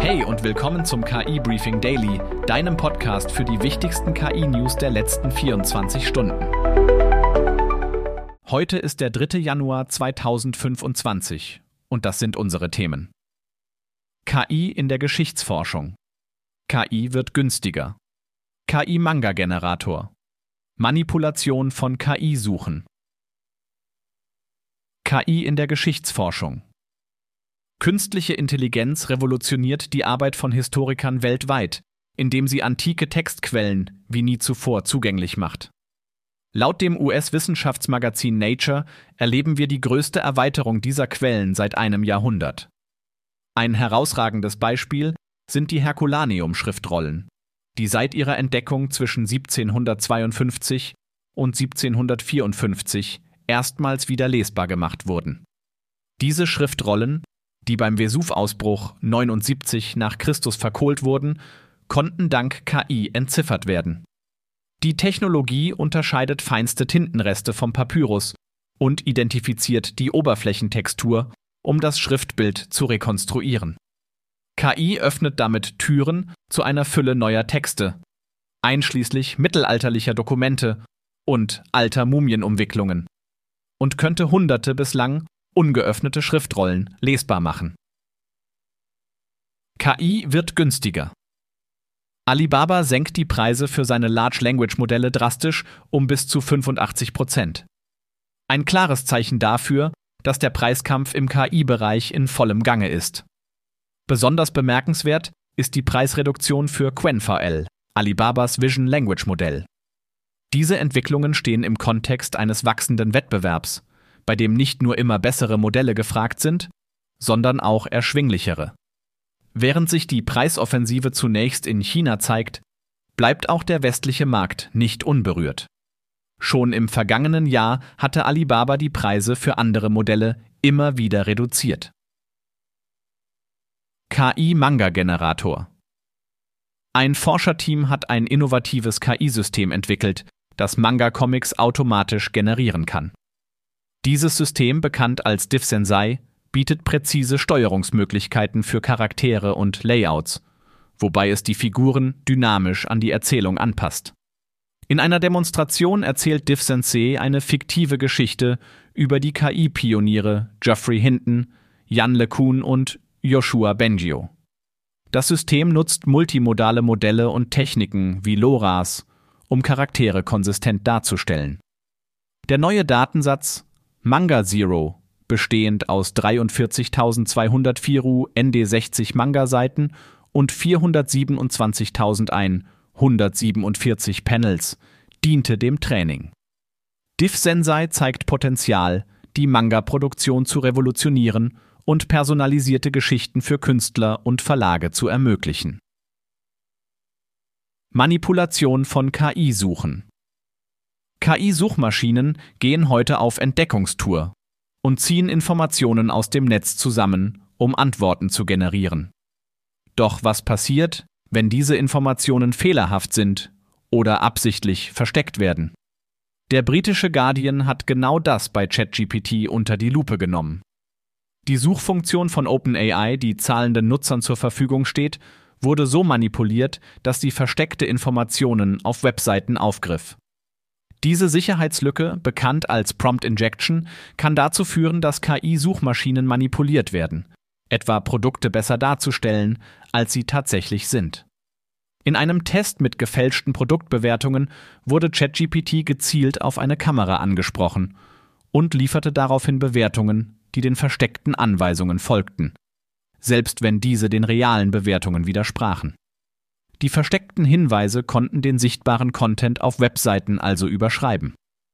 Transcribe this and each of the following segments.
Hey und willkommen zum KI Briefing Daily, deinem Podcast für die wichtigsten KI-News der letzten 24 Stunden. Heute ist der 3. Januar 2025 und das sind unsere Themen. KI in der Geschichtsforschung. KI wird günstiger. KI-Manga-Generator. Manipulation von KI-Suchen. KI in der Geschichtsforschung. Künstliche Intelligenz revolutioniert die Arbeit von Historikern weltweit, indem sie antike Textquellen wie nie zuvor zugänglich macht. Laut dem US-Wissenschaftsmagazin Nature erleben wir die größte Erweiterung dieser Quellen seit einem Jahrhundert. Ein herausragendes Beispiel sind die Herculaneum-Schriftrollen, die seit ihrer Entdeckung zwischen 1752 und 1754 erstmals wieder lesbar gemacht wurden. Diese Schriftrollen, die beim Vesuv-Ausbruch 79 nach Christus verkohlt wurden, konnten dank KI entziffert werden. Die Technologie unterscheidet feinste Tintenreste vom Papyrus und identifiziert die Oberflächentextur, um das Schriftbild zu rekonstruieren. KI öffnet damit Türen zu einer Fülle neuer Texte, einschließlich mittelalterlicher Dokumente und alter Mumienumwicklungen, und könnte Hunderte bislang ungeöffnete Schriftrollen lesbar machen. KI wird günstiger. Alibaba senkt die Preise für seine Large Language Modelle drastisch um bis zu 85%. Ein klares Zeichen dafür, dass der Preiskampf im KI-Bereich in vollem Gange ist. Besonders bemerkenswert ist die Preisreduktion für QuenVL, Alibabas Vision Language Modell. Diese Entwicklungen stehen im Kontext eines wachsenden Wettbewerbs, bei dem nicht nur immer bessere Modelle gefragt sind, sondern auch erschwinglichere. Während sich die Preisoffensive zunächst in China zeigt, bleibt auch der westliche Markt nicht unberührt. Schon im vergangenen Jahr hatte Alibaba die Preise für andere Modelle immer wieder reduziert. KI-Manga-Generator. Ein Forscherteam hat ein innovatives KI-System entwickelt, das Manga-Comics automatisch generieren kann. Dieses System, bekannt als DivSensei, bietet präzise Steuerungsmöglichkeiten für Charaktere und Layouts, wobei es die Figuren dynamisch an die Erzählung anpasst. In einer Demonstration erzählt DivSensei eine fiktive Geschichte über die KI-Pioniere Geoffrey Hinton, Jan LeCun und Yoshua Bengio. Das System nutzt multimodale Modelle und Techniken wie LoRa's, um Charaktere konsistent darzustellen. Der neue Datensatz Manga Zero, bestehend aus 43.204 ND60 Manga-Seiten und 427.147 Panels, diente dem Training. DivSensei zeigt Potenzial, die Manga-Produktion zu revolutionieren und personalisierte Geschichten für Künstler und Verlage zu ermöglichen. Manipulation von KI-Suchen. KI-Suchmaschinen gehen heute auf Entdeckungstour und ziehen Informationen aus dem Netz zusammen, um Antworten zu generieren. Doch was passiert, wenn diese Informationen fehlerhaft sind oder absichtlich versteckt werden? Der britische Guardian hat genau das bei ChatGPT unter die Lupe genommen. Die Suchfunktion von OpenAI, die zahlenden Nutzern zur Verfügung steht, wurde so manipuliert, dass sie versteckte Informationen auf Webseiten aufgriff. Diese Sicherheitslücke, bekannt als Prompt Injection, kann dazu führen, dass KI-Suchmaschinen manipuliert werden, etwa Produkte besser darzustellen, als sie tatsächlich sind. In einem Test mit gefälschten Produktbewertungen wurde ChatGPT gezielt auf eine Kamera angesprochen und lieferte daraufhin Bewertungen, die den versteckten Anweisungen folgten, selbst wenn diese den realen Bewertungen widersprachen. Die versteckten Hinweise konnten den sichtbaren Content auf Webseiten also überschreiben.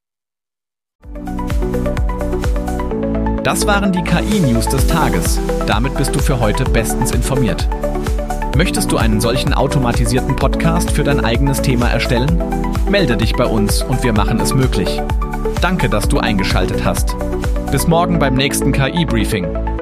Das waren die KI-News des Tages. Damit bist du für heute bestens informiert. Möchtest du einen solchen automatisierten Podcast für dein eigenes Thema erstellen? Melde dich bei uns und wir machen es möglich. Danke, dass du eingeschaltet hast. Bis morgen beim nächsten KI-Briefing.